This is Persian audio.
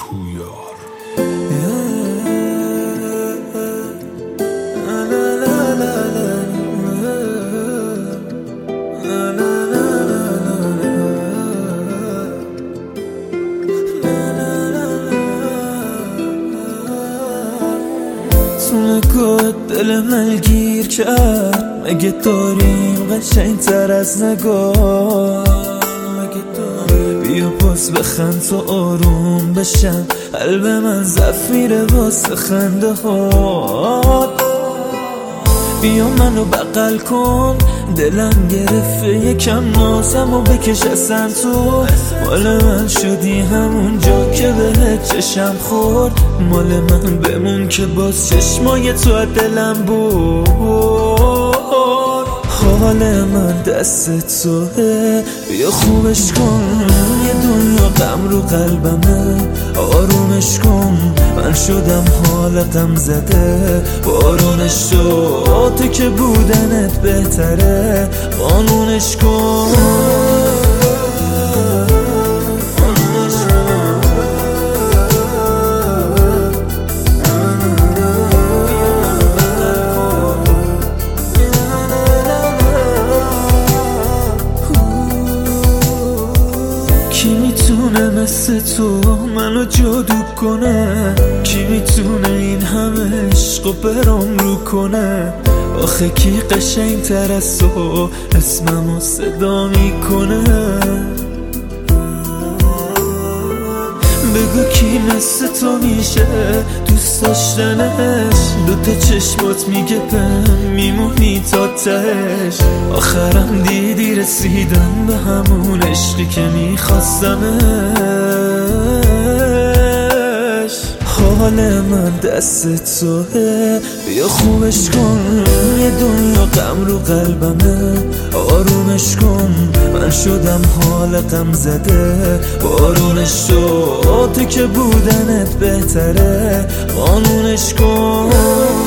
پویار. تو نگاه دل من گیر کرد، مگه داریم قشنگ تر از نگاه؟ بیا پاس بخند تا آروم بشم، قلب من ضعف میره واسه خنده ها. بیا منو بغل کن، دلم گرفته یکم نازم و بکش اصلا تو مال من شدی، همون جا که بهت چشم خورد مال من بمون که باز چشمای تو از دلم بود. حال من دست توه، بیا خوبش کن، یه دنیا غم رو قلبمه، آرومش کن، من شدم حال غم زده، بارونش تو تو که بودنت بهتره، قانونش کن. کی میتونه مثل تو منو جادو کنه؟ کی میتونه این همه عشق و برام رو کنه؟ آخه کی قشنگ تر از تو اسممو صدا میکنه؟ بگو کی مثل تو میشه دوست داشتنش؟ دوتا چشمات میگه بهم میمونی تا تهش، آخرم دیدی رسیدم به همون عشقی که میخواستمش. حال من دست توه، بیا خوبش کن، یه دنیا غم رو قلبمه، آرومش کن، من شدم حال غم زده، بارونش تو که بودنت بهتره، قانونش کن.